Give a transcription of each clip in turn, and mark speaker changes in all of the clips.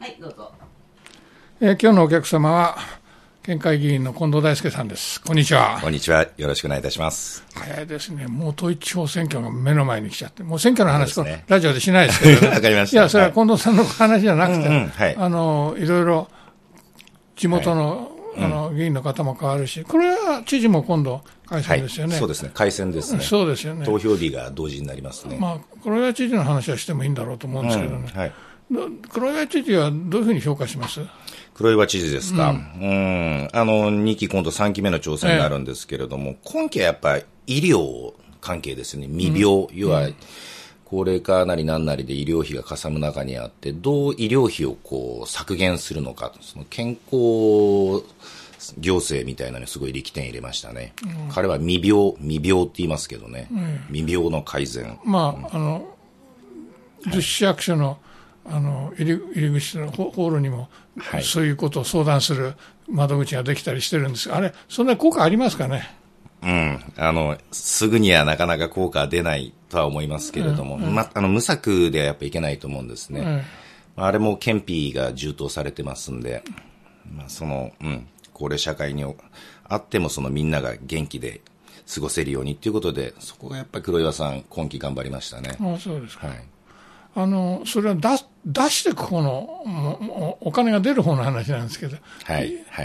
Speaker 1: はい、どうぞ。
Speaker 2: 今日のお客様は県会議員の近藤大輔さんです。こんにちは。
Speaker 3: こんにちは。よろしくお願いいたします。
Speaker 2: 早いですね。もう統一地方選挙が目の前に来ちゃって、もう選挙の話、ね、ラジオでしないですけど、ね、
Speaker 3: わかりました。
Speaker 2: いや、それは近藤さんの話じゃなくて、
Speaker 3: はい、
Speaker 2: いろいろ地元の、議員の方も変わるし、これは知事も今度改選ですよね。
Speaker 3: はい、そうですね。改選ですね。
Speaker 2: そうですよね。
Speaker 3: 投票日が同時になりますね。
Speaker 2: まあ、黒岩知事の話はしてもいいんだろうと思うんですけどね。
Speaker 3: はい。
Speaker 2: 黒岩知事はどういうふうに評価します？
Speaker 3: 黒岩知事ですか。2期今度3期目の挑戦になるんですけれども、今期はやっぱり医療関係ですよね。未病、要は高齢化なりなんなりで医療費がかさむ中にあって、どう医療費をこう削減するのか、その健康行政みたいなのにすごい力点入れましたね。彼は未病って言いますけどね。未病の改善。
Speaker 2: まあ、逗子市役所の入り口のホールにも、そういうことを相談する窓口ができたりしてるんですが、あれ、そんな効果ありますかね？
Speaker 3: すぐにはなかなか効果は出ないとは思いますけれども、無策ではやっぱいけないと思うんですね。あれも県費が充当されてますんで、高齢社会にあってもみんなが元気で過ごせるようにということで、そこがやっぱり黒岩さん今期頑張りましたね。
Speaker 2: ああ、そうですか。
Speaker 3: はい。
Speaker 2: それは出していく方のお金が出る方の話なんですけど、
Speaker 3: はいはい。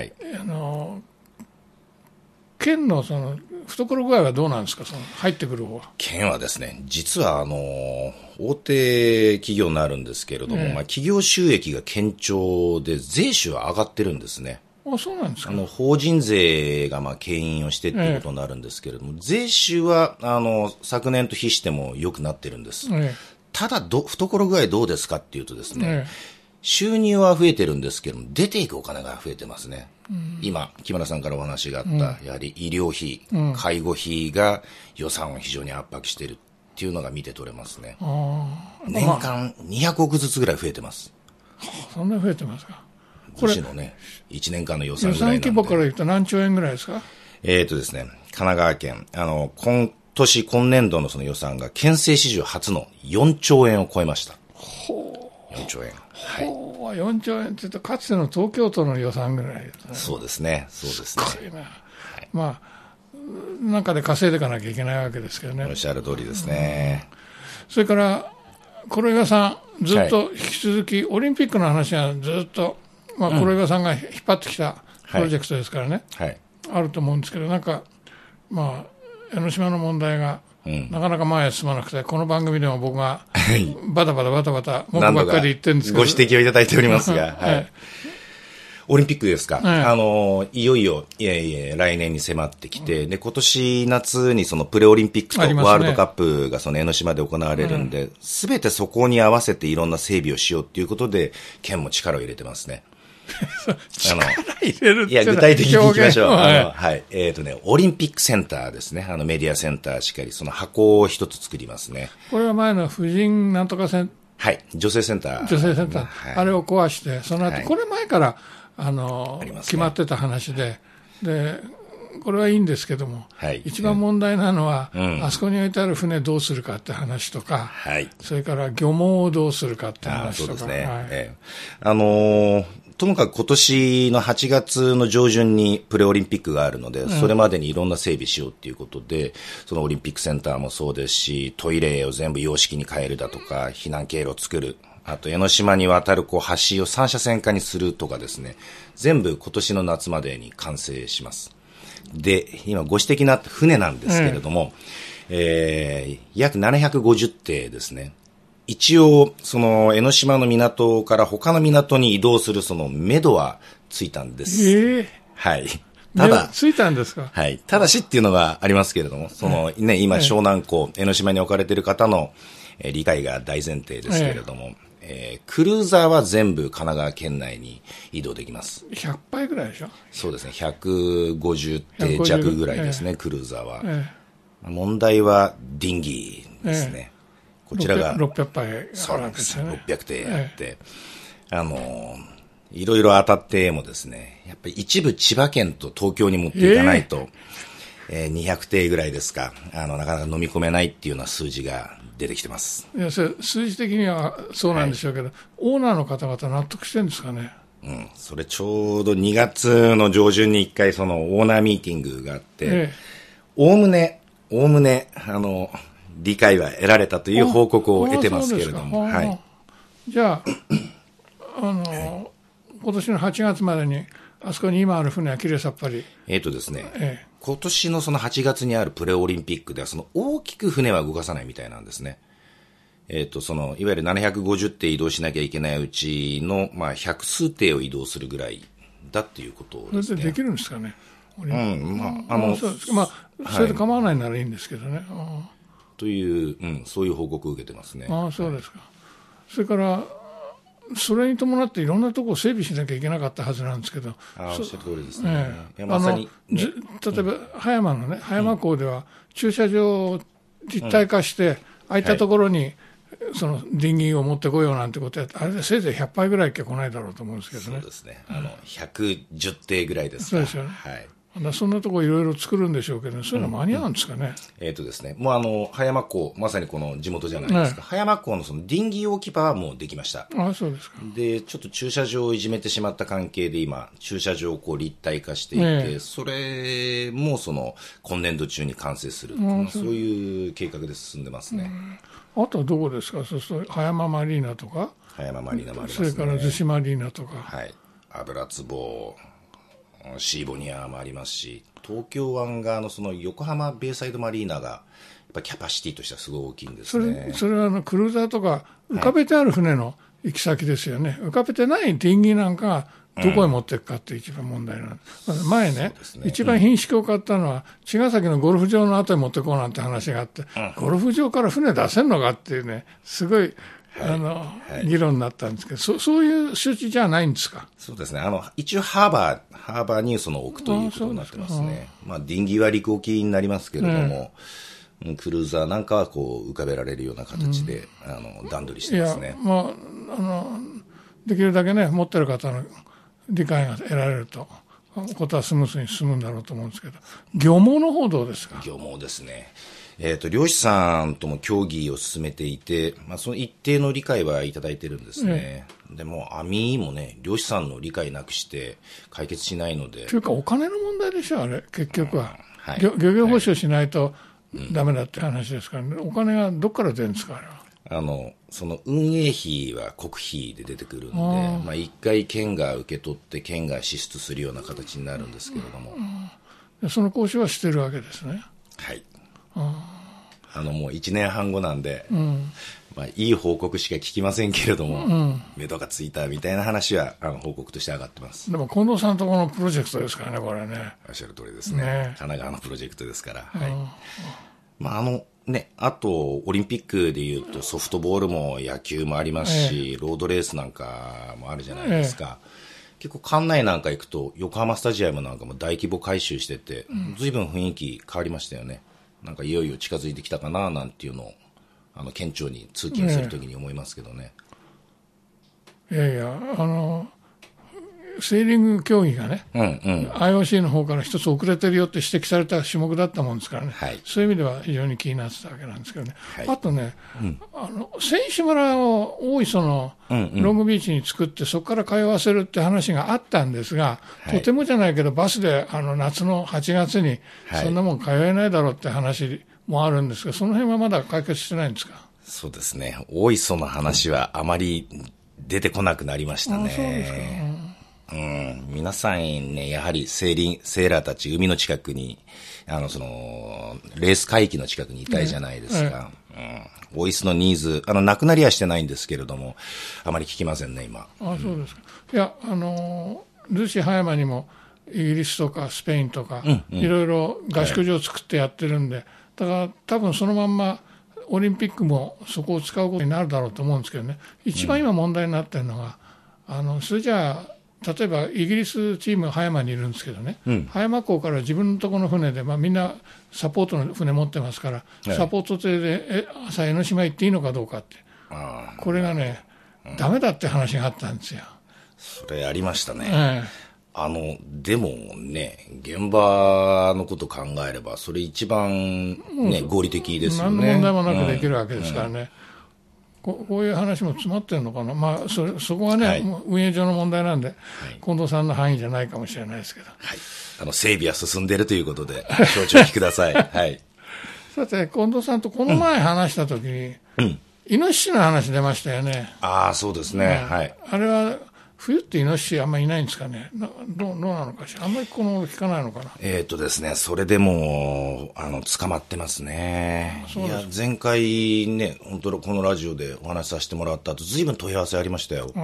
Speaker 2: 県の懐具合はどうなんですか、入ってくる方は。
Speaker 3: 県はですね、実は大手企業になるんですけれども、企業収益が堅調で税収は上がってるんですね。
Speaker 2: あ、そうなんですか。
Speaker 3: 法人税が牽引をしてっていうことになるんですけれども、税収は昨年と比しても良くなってるんです。ただ懐具合どうですかっていうとですね、収入は増えてるんですけども、出ていくお金が増えてますね。今、木村さんからお話があった、やはり医療費、介護費が予算を非常に圧迫しているっていうのが見て取れますね。年間200億ずつぐらい増えてます。
Speaker 2: そんな増えてますか。
Speaker 3: これのね、1年間の予算ぐらいなんで。
Speaker 2: 予算規模から言うと何兆円ぐらいですか？
Speaker 3: ですね、神奈川県、今年度のその予算が県政史上初の4兆円を超えました。4兆円。
Speaker 2: はい。4兆円って言うと、かつての東京都の予算ぐらいですね。
Speaker 3: そうですね。そうですね。
Speaker 2: すごいな。まあ、中で稼いでいかなきゃいけないわけですけどね。
Speaker 3: おっしゃる通りですね。
Speaker 2: それから、黒岩さん、ずっと引き続き、オリンピックの話はずっと、黒岩さんが引っ張ってきたプロジェクトですからね。あると思うんですけど、江ノ島の問題が、なかなか前へ進まなくて、この番組でも僕がバタバタ文句ばっかり言ってるんですけど、
Speaker 3: ご指摘をいただいておりますが、オリンピックですか、いよいよ来年に迫ってきて、で今年夏にプレオリンピックとワールドカップが江ノ島で行われるんで、すべてそこに合わせていろんな整備をしようということで、県も力を入れてますね。
Speaker 2: 力入れるって
Speaker 3: 具体的に聞きましょう。オリンピックセンターですね。メディアセンターしっかり、その箱を一つ作りますね。
Speaker 2: これは前の婦人なんとか
Speaker 3: はい、女性センター。
Speaker 2: 女性センター。あれを壊して、その後、これ前から、決まってた話で、これはいいんですけども、一番問題なのは、あそこに置いてある船どうするかって話とか、それから漁網をどうするかって話とか。
Speaker 3: そうですね。ともかく今年の8月の上旬にプレオリンピックがあるので、それまでにいろんな整備しようということで、そのオリンピックセンターもそうですし、トイレを全部洋式に変えるだとか、避難経路を作る、あと江ノ島に渡る橋を3車線化にするとかですね、全部今年の夏までに完成します。で、今ご指摘のあった船なんですけれども、約750艇ですね。一応、江ノ島の港から他の港に移動する目処はついたんです。はい。
Speaker 2: ただ、ついたんですか？
Speaker 3: はい。ただしっていうのがありますけれども、今、湘南港、江ノ島に置かれている方の理解が大前提ですけれども、クルーザーは全部神奈川県内に移動できます。
Speaker 2: 100杯ぐらいでしょ？
Speaker 3: そうですね。150艇弱ぐらいですね、クルーザーは。問題はディンギーですね。こちらが
Speaker 2: 600杯あるわけですよね。
Speaker 3: 600艇あって、いろいろ当たってもですね、やっぱり一部千葉県と東京に持っていかないと、 200艇ぐらいですか、なかなか飲み込めないっていうような数字が出てきてます。
Speaker 2: いや、数字的にはそうなんでしょうけど、オーナーの方々納得してるんですかね。
Speaker 3: それちょうど2月の上旬に1回そのオーナーミーティングがあって、おおむね、理解は得られたという報告を得てますけれども。はい。
Speaker 2: じゃあ、今年の8月までに、あそこに今ある船はきれいさっぱり。
Speaker 3: ですね、今年のその8月にあるプレオリンピックでは、その大きく船は動かさないみたいなんですね。その、いわゆる750艇移動しなきゃいけないうちの、100数艇を移動するぐらいだっていうことですね。
Speaker 2: それでできるんですかね。それで構わないならいいんですけどね。
Speaker 3: という、そういう報告を受けてますね。
Speaker 2: そうですか。それから、それに伴っていろんなところを整備しなきゃいけなかったはずなんですけど。
Speaker 3: おっしゃる通りですね。まさに、
Speaker 2: 例えば、葉山のね、葉山港では駐車場を立体化して、空いたところに、そのディンギーを持ってこようなんてことやって、あれでせいぜい100杯ぐらい来ないだろうと思うんですけどね。
Speaker 3: そうですね。110艇ぐらいですか。
Speaker 2: そうですよね。はい。そんなところいろいろ作るんでしょうけど、そういうの間に合うんですかね。
Speaker 3: ですね。もう葉山港、まさにこの地元じゃないですか。葉山港のそのディンギー置き場はもうできました。
Speaker 2: そうですか。
Speaker 3: で、ちょっと駐車場をいじめてしまった関係で今、駐車場をこう立体化していて、それもその今年度中に完成する。そういう計画で進んでますね。
Speaker 2: あとはどこですか。そうすると葉山マリーナとか。
Speaker 3: 葉山マリーナもありますね。
Speaker 2: それから逗子マリーナとか。
Speaker 3: はい。油壺、シーボニアもありますし、東京湾側のその横浜ベイサイドマリーナが、やっぱキャパシティとしてはすごい大きいんですね。
Speaker 2: それはクルーザーとか浮かべてある船の行き先ですよね。浮かべてないディンギーなんかがどこへ持っていくかって一番問題なんです。前ね、一番品種を買ったのは、茅ヶ崎のゴルフ場の後に持ってこうなんて話があって、ゴルフ場から船出せんのかっていうね、すごい、議論になったんですけど、そういう周知じゃないんですか。
Speaker 3: そうですね。一応ハーバーにその置くということになってますね。ディンギーは陸沖になりますけれども、クルーザーなんかはこう浮かべられるような形で、段取りしてますね。
Speaker 2: できるだけね、持ってる方の理解が得られると、ことはスムーズに進むんだろうと思うんですけど、漁網の方どうですか。
Speaker 3: 漁網ですね。漁師さんとも協議を進めていて、その一定の理解はいただいてるんですね。でも網もね、漁師さんの理解なくして解決しないので。
Speaker 2: というかお金の問題でしょ、あれ、結局は。漁業保障しないとダメだって話ですからね。お金がどっから出るんですか、あれは。
Speaker 3: その運営費は国費で出てくるんで、一回県が受け取って県が支出するような形になるんですけれども。
Speaker 2: その交渉はしてるわけですね。
Speaker 3: はい。もう1年半後なんで、いい報告しか聞きませんけれども、目処がついたみたいな話は報告として上がってます。
Speaker 2: でも近藤さんとこのプロジェクトですからね、これね。
Speaker 3: おっしゃる通りですね。神奈川のプロジェクトですから。はい。あと、オリンピックでいうとソフトボールも野球もありますし、ロードレースなんかもあるじゃないですか。結構館内なんか行くと、横浜スタジアムなんかも大規模改修してて、随分雰囲気変わりましたよね。なんかいよいよ近づいてきたかななんていうのを、県庁に通勤するときに思いますけどね。
Speaker 2: いやいや、セーリング競技がね、IOC の方から一つ遅れてるよって指摘された種目だったもんですからね、そういう意味では非常に気になってたわけなんですけどね。あとね、選手村を大磯のロングビーチに作って、そこから通わせるって話があったんですが、とてもじゃないけど、バスで夏の8月に、そんなもん通えないだろうって話もあるんですが、その辺はまだ解決してないんですか。
Speaker 3: そうですね、大磯の話はあまり出てこなくなりましたね。
Speaker 2: そうですか。
Speaker 3: 皆さんね、やはりセーラーたち海の近くに、レース海域の近くにいたいじゃないですか。大磯のニーズ、なくなりはしてないんですけれども、あまり聞きませんね、今。
Speaker 2: そうですか。いや、逗子葉山にもイギリスとかスペインとか、いろいろ合宿場を作ってやってるんで、だから多分そのまんまオリンピックもそこを使うことになるだろうと思うんですけどね。一番今問題になってるのが、それじゃあ、例えばイギリスチームが葉山にいるんですけどね、葉山港から自分のところの船で、みんなサポートの船持ってますから、サポート艇で朝江ノ島行っていいのかどうかって、これがね、ダメだって話があったんですよ。
Speaker 3: それありましたね。 でもね、現場のこと考えれば、それ一番ね、合理的ですよね。
Speaker 2: 何の問題もなくできるわけですからね。こういう話も詰まってるのかな。まあ、そこはね、もう運営上の問題なんで、近藤さんの範囲じゃないかもしれないですけど。
Speaker 3: はい。整備は進んでいるということで、承知おきください。はい。
Speaker 2: さて、近藤さんとこの前話したときに、イノシシの話出ましたよね。
Speaker 3: ああ、そうですね。はい。
Speaker 2: あれは、冬ってイノシシあんまりいないんですかね。どうなのかしら。あんまりこの聞かないのかな。
Speaker 3: ですね、それでも、捕まってますね。いや、前回ね、本当このラジオでお話しさせてもらった後、ずいぶん問い合わせありましたよ。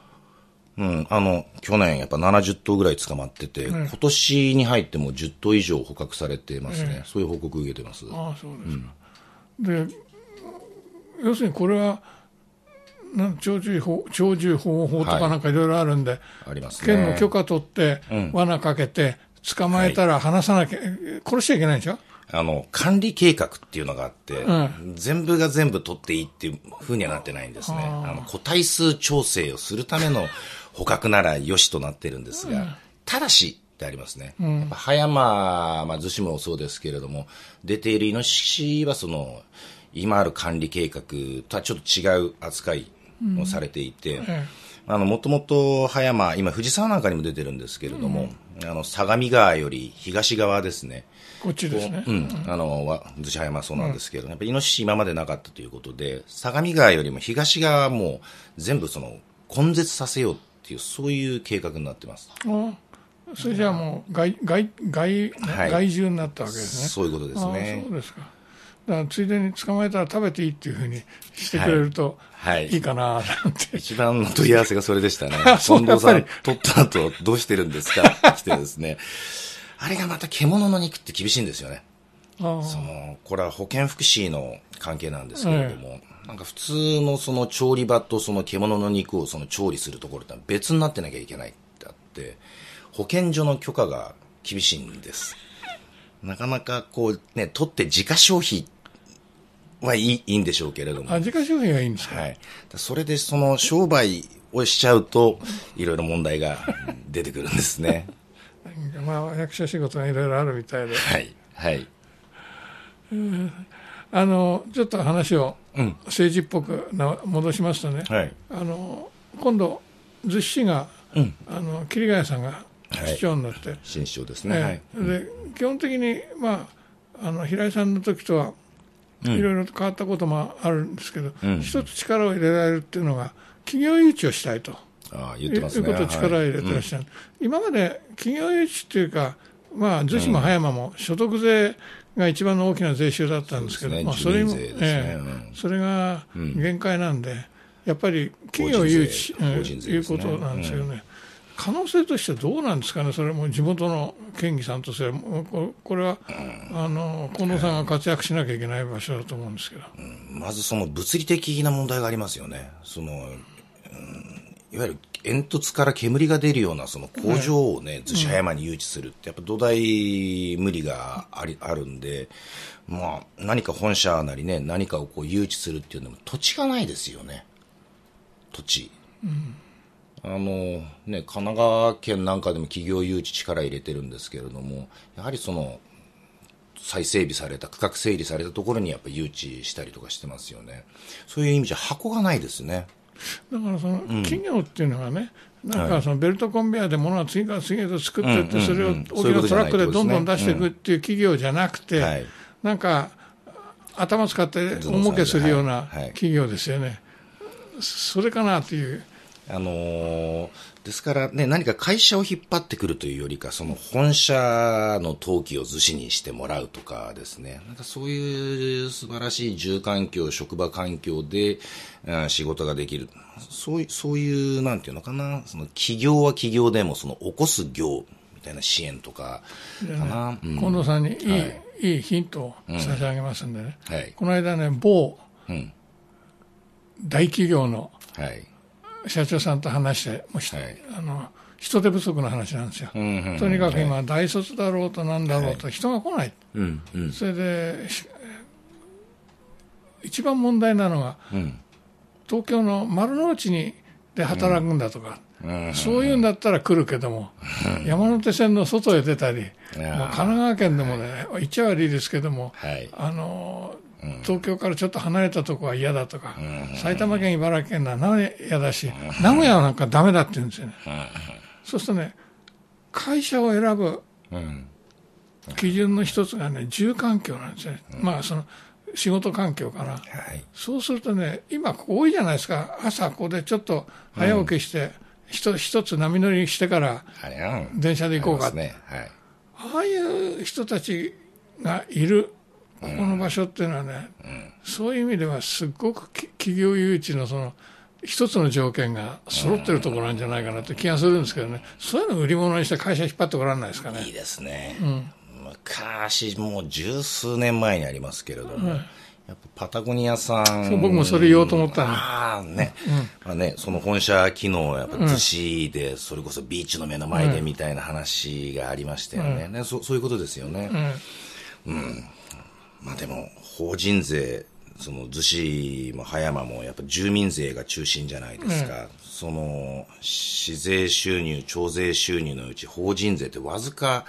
Speaker 3: 去年やっぱ70頭ぐらい捕まってて、今年に入っても10頭以上捕獲されてますね。そういう報告を受けてます。
Speaker 2: ああ、そうですか。で、要するにこれは、鳥獣保護法とかなんかいろいろあるんで、
Speaker 3: ありますね。
Speaker 2: 県の許可取って、罠かけて、捕まえたら離さなきゃ、殺しちゃいけないんでしょ。
Speaker 3: 管理計画っていうのがあって、全部が全部取っていいっていう風にはなってないんですね。個体数調整をするための捕獲ならよしとなってるんですが、ただしってありますね。やっぱ葉山、逗子もそうですけれども、出ているイノシシは今ある管理計画とはちょっと違う扱いをされていて、もともと葉山、今藤沢なんかにも出てるんですけれども、相模川より東側ですね。
Speaker 2: こっちですね。
Speaker 3: 逗子葉山そうなんですけど、やっぱりイノシシ今までなかったということで、相模川よりも東側はもう全部根絶させようっていう、そういう計画になってます。
Speaker 2: それじゃあもう害獣になったわけですね。
Speaker 3: そういうことですね。
Speaker 2: そうですか。だからついでに捕まえたら食べていいっていうふうにしてくれるといいかななんて、
Speaker 3: 一番の問い合わせがそれでしたね。近藤さん取った後どうしてるんですかって来てですね。あれがまた獣の肉って厳しいんですよね。これは保健福祉の関係なんですけれども、なんか普通の調理場と獣の肉を調理するところって別になってなきゃいけないってあって、保健所の許可が厳しいんです。なかなか取って自家消費はいいんでしょうけれども。
Speaker 2: 自家消費はいいんですか。
Speaker 3: はい。それで商売をしちゃうと、いろいろ問題が出てくるんですね。
Speaker 2: まあ、役所仕事がいろいろあるみたいで。
Speaker 3: はい。はい。
Speaker 2: ちょっと話を政治っぽく戻しますとね、今度、逗子市が、桐ヶ谷さんが市長になって、
Speaker 3: 新市長ですね。
Speaker 2: で基本的に、平井さんの時とはいろいろ変わったこともあるんですけど、一つ力を入れられるっていうのが、企業誘致をしたいと。
Speaker 3: 言ってますね。
Speaker 2: いうことを力を入れてらっしゃる。今まで企業誘致っていうか、逗子も葉山も所得税が一番の大きな税収だったんですけど、それが限界なんで、やっぱり企業誘致ということなんですよね。可能性としてはどうなんですかね、それも地元の県議さんとすれば、これは近藤さんが活躍しなきゃいけない場所だと思うんですけど、
Speaker 3: まず物理的な問題がありますよね。いわゆる煙突から煙が出るような工場をね、逗子葉山に誘致するって、やっぱ土台無理があるんで、何か本社なりね、何かを誘致するっていうのも土地がないですよね。土地。神奈川県なんかでも企業誘致力入れてるんですけれども、やはり再整備された、区画整理されたところにやっぱり誘致したりとかしてますよね。そういう意味じゃ箱がないですね。
Speaker 2: だから企業っていうのがね、なんかベルトコンベヤーで物が次から次へと作っていって、それを大きなトラックでどんどん出していくっていう企業じゃなくて、なんか頭使って大儲けするような企業ですよね。それかなっていう。
Speaker 3: ですからね、何か会社を引っ張ってくるというよりか、本社の登記を逗子にしてもらうとかですね、なんかそういう素晴らしい住環境、職場環境で、仕事ができる。そういう、なんていうのかな、企業は企業でも起こす業みたいな支援とかかな。
Speaker 2: 近藤さんにいいヒントを差し上げますんでね。この間ね、某大企業の社長さんと話して、人手不足の話なんですよ。とにかく今、大卒だろうとなんだろうと人が来ない。それで、一番問題なのが、東京の丸の内にで働くんだとか、そういうんだったら来るけども、山手線の外へ出たり、神奈川県でもね、言っちゃ悪いですけども、東京からちょっと離れたとこは嫌だとか、埼玉県、茨城県なら嫌だし、名古屋はなんかダメだって言うんですよね。そうするとね、会社を選ぶ基準の一つがね、住環境なんですね。その仕事環境かな。そうするとね、今ここ多いじゃないですか。朝ここでちょっと早起きして、一つ波乗りしてから電車で行こうかって。ああいう人たちがいるここの場所っていうのはね、そういう意味ではすごく企業誘致のその一つの条件が揃ってるところなんじゃないかなって気がするんですけどね。そういうのを売り物にして会社引っ張ってごらんないですかね。
Speaker 3: いいですね。昔、もう十数年前にありますけれども、やっぱパタゴニアさん。
Speaker 2: 僕もそれ言おうと思った
Speaker 3: の。その本社機能はやっぱ逗子で、それこそビーチの目の前でみたいな話がありましたよね。そういうことですよね。でも、法人税、その逗子も葉山もやっぱ住民税が中心じゃないですか。その市税収入、町税収入のうち法人税ってわずか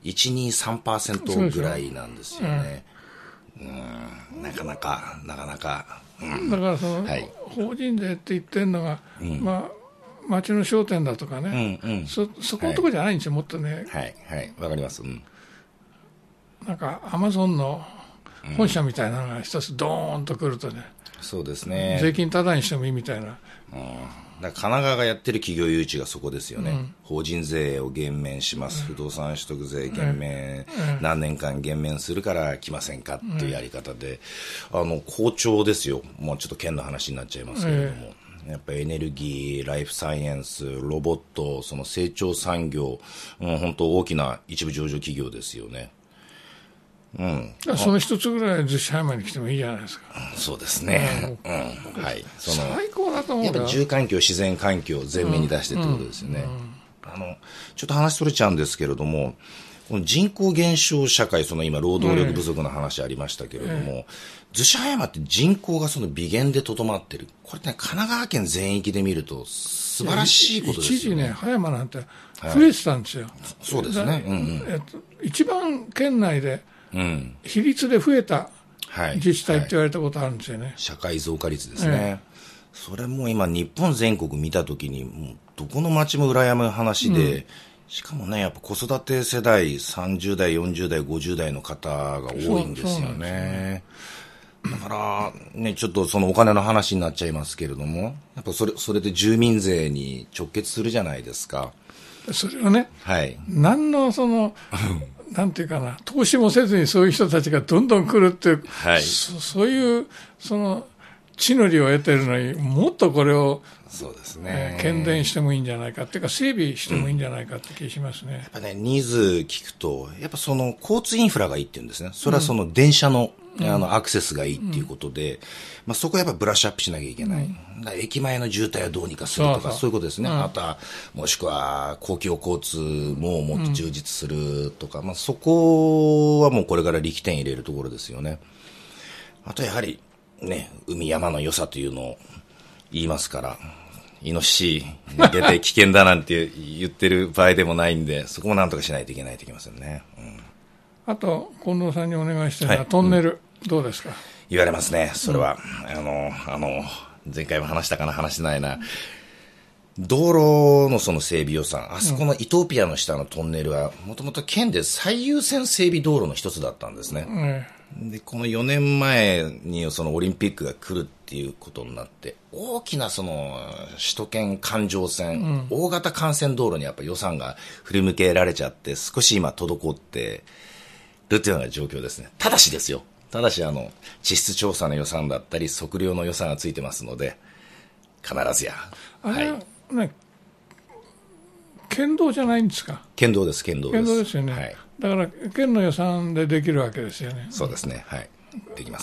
Speaker 3: 1、2、3% ぐらいなんですよね。なかなか。
Speaker 2: だからその、法人税って言ってるのが、町の商店だとかね、そこのところじゃないんですよ、もっとね。
Speaker 3: わかります。
Speaker 2: なんかアマゾンの本社みたいなのが一つドーンと来るとね、
Speaker 3: そうですね。
Speaker 2: 税金タダにしてもいいみたいな。
Speaker 3: だから神奈川がやってる企業誘致がそこですよね。法人税を減免します。不動産取得税減免、何年間減免するから来ませんかっていうやり方で、好調ですよ。もうちょっと県の話になっちゃいますけれども。やっぱエネルギー、ライフサイエンス、ロボット、その成長産業、本当大きな一部上場企業ですよね。
Speaker 2: その一つぐらい逗子葉山に来てもいいじゃないですか。
Speaker 3: そうですね。
Speaker 2: 最高だと思うよ。
Speaker 3: やっぱ住環境、自然環境を前面に出してってことですよね。ちょっと話それちゃうんですけれども、この人口減少社会、その今労働力不足の話ありましたけれども、逗子葉山って人口がその微減でとどまってる。これね、神奈川県全域で見ると素晴らしいことですよね。
Speaker 2: 一時ね、葉山なんて増えてたんですよ。
Speaker 3: そうですね。
Speaker 2: 一番県内で比率で増えた自治体って言われたことあるんですよね。
Speaker 3: 社会増加率ですね。それも今日本全国見たときに、もうどこの町も羨む話で、しかもね、やっぱ子育て世代30代、40代、50代の方が多いんですよね。だからね、ちょっとそのお金の話になっちゃいますけれども、やっぱそれで住民税に直結するじゃないですか。
Speaker 2: それをね、何のそのなんていうかな、投資もせずにそういう人たちがどんどん来るっていう、そういうその地の利を得てるのにもっとこれを
Speaker 3: そうですね、
Speaker 2: 喧伝してもいいんじゃないかっていうか整備してもいいんじゃないかって気しますね。
Speaker 3: やっぱね、ニーズ聞くとやっぱその交通インフラがいいっていうんですね。それはその電車のアクセスがいいっていうことで、そこはやっぱブラッシュアップしなきゃいけない。駅前の渋滞をどうにかするとか、そういうことですね。あとは、もしくは公共交通ももっと充実するとか、そこはもうこれから力点入れるところですよね。あとやはり、ね、海山の良さというのを言いますから、イノシシに出て危険だなんて言ってる場合でもないんで、そこもなんとかしないといけないといけませんね。
Speaker 2: あと、近藤さんにお願いしてるのは、トンネル、どうですか？
Speaker 3: 言われますね、それは。前回も話したかな、話してないな。道路のその整備予算、あそこのイトーピアの下のトンネルは、もともと県で最優先整備道路の一つだったんですね。で、この4年前にそのオリンピックが来るっていうことになって、大きなその首都圏環状線、大型幹線道路にやっぱ予算が振り向けられちゃって、少し今滞ってるっていうような状況ですね。ただしですよ。ただし地質調査の予算だったり、測量の予算がついてますので、必ずや。
Speaker 2: ね、県道じゃないんですか？
Speaker 3: 県道です、県道です。
Speaker 2: 県道ですよね。だから県の予算でできるわけですよね。
Speaker 3: そうですね。できます。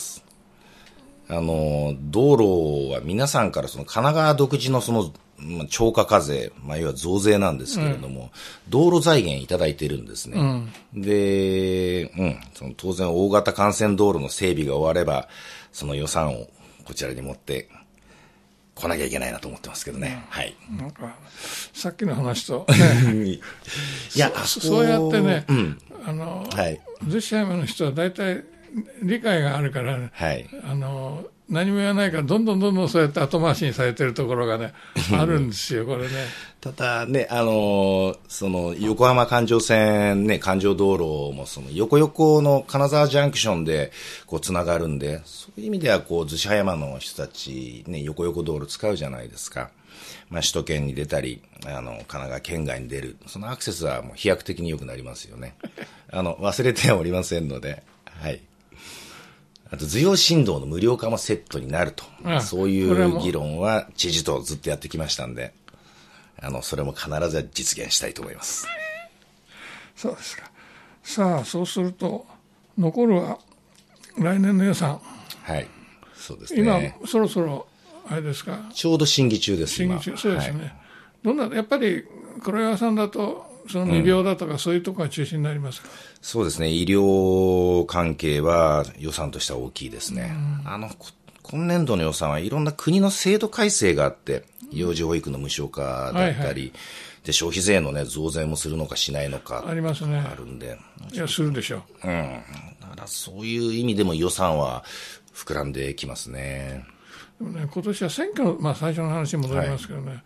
Speaker 3: 道路は皆さんからその神奈川独自のその超過課税、いわゆる増税なんですけれども、道路財源いただいているんですね。で、その当然大型幹線道路の整備が終われば、その予算をこちらに持って来なきゃいけないなと思ってますけどね。はい。
Speaker 2: なんか、さっきの話と、ね、いや、そうやってね、はい。逗子葉山の人は大体理解があるから、ね、はい。何も言わないから、どんどんそうやって後回しにされてるところがね、あるんですよ、これね。
Speaker 3: ただね、その、横浜環状線ね、環状道路も、その、横の金沢ジャンクションで、こう、つながるんで、そういう意味では、こう、逗子葉山の人たち、ね、横道路使うじゃないですか。まあ、首都圏に出たり、神奈川県外に出る、そのアクセスはもう飛躍的に良くなりますよね。忘れてはおりませんので、はい。あと、頭陽振動の無料化もセットになると。そういう議論は知事とずっとやってきましたんで、それも必ず実現したいと思います。
Speaker 2: そうですか。さあ、そうすると、残るは来年の予算。
Speaker 3: はい。そうですね。
Speaker 2: 今、そろそろ、あれですか。
Speaker 3: ちょうど審議中です。
Speaker 2: 審議中、そうですね。はい、やっぱり、黒岩さんだと、その未病だとか、そういうところが中心になりますか。
Speaker 3: そうですね。医療関係は予算としては大きいですね。今年度の予算はいろんな国の制度改正があって、幼児保育の無償化だったり、で、消費税のね、増税もするのかしないのか。
Speaker 2: ありますね。
Speaker 3: あるんで。
Speaker 2: いや、するでしょう。
Speaker 3: だからそういう意味でも予算は膨らんできますね。
Speaker 2: でもね、今年は選挙の、最初の話に戻りますけどね、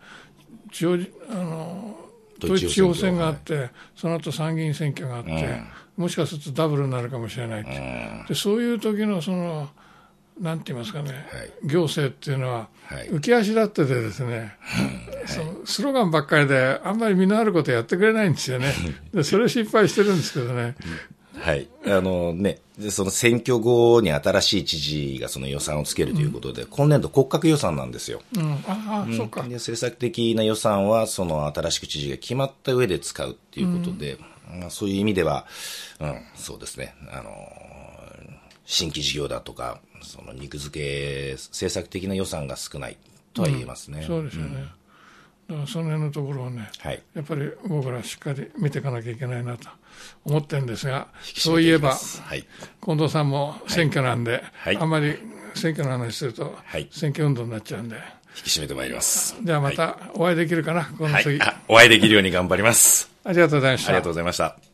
Speaker 2: 統一地方選があって、その後参議院選挙があって、もしかするとダブルになるかもしれないって。で、そういう時のなんて言いますかね、行政っていうのは、浮き足立っててですね、そのスローガンばっかりで、あんまり身のあることやってくれないんですよね。で、それ心配してるんですけどね。
Speaker 3: はい。で、その選挙後に新しい知事がその予算をつけるということで、今年度骨格予算なんですよ。
Speaker 2: そうか。
Speaker 3: で、政策的な予算は、その新しく知事が決まった上で使うっていうことで、そういう意味では、そうですね、新規事業だとか、その肉付け、政策的な予算が少ないとは言えますね。
Speaker 2: そうですよね。だからその辺のところをね、やっぱり僕らしっかり見ていかなきゃいけないなと思ってるんですが、そういえば、近藤さんも選挙なんで、あんまり選挙の話すると、選挙運動になっちゃうんで。
Speaker 3: 引き締めてまいります。
Speaker 2: じゃあまたお会いできるかな、この次。
Speaker 3: お会いできるように頑張ります。
Speaker 2: ありがとうございました。
Speaker 3: ありがとうございました。